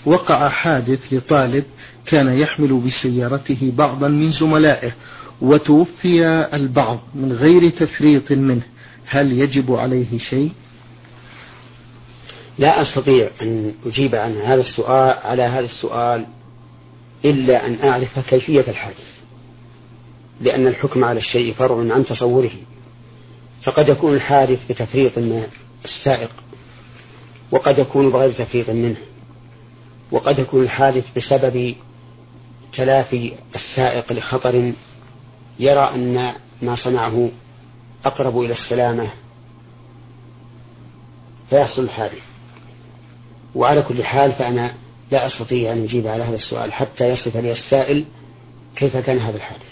وقع حادث لطالب كان يحمل بسيارته بعضا من زملائه وتوفي البعض من غير تفريط منه، هل يجب عليه شيء؟ لا أستطيع أن أجيب عن هذا السؤال على هذا السؤال إلا أن أعرف كيفية الحادث، لأن الحكم على الشيء فرع عن تصوره، فقد يكون الحادث بتفريط من السائق، وقد يكون بغير تفريط منه، وقد يكون الحادث بسبب تلافي السائق لخطر يرى أن ما صنعه أقرب إلى السلامة فيحصل الحادث. وعلى كل حال فأنا لا أستطيع أن أجيب على هذا السؤال حتى يصف لي السائل كيف كان هذا الحادث.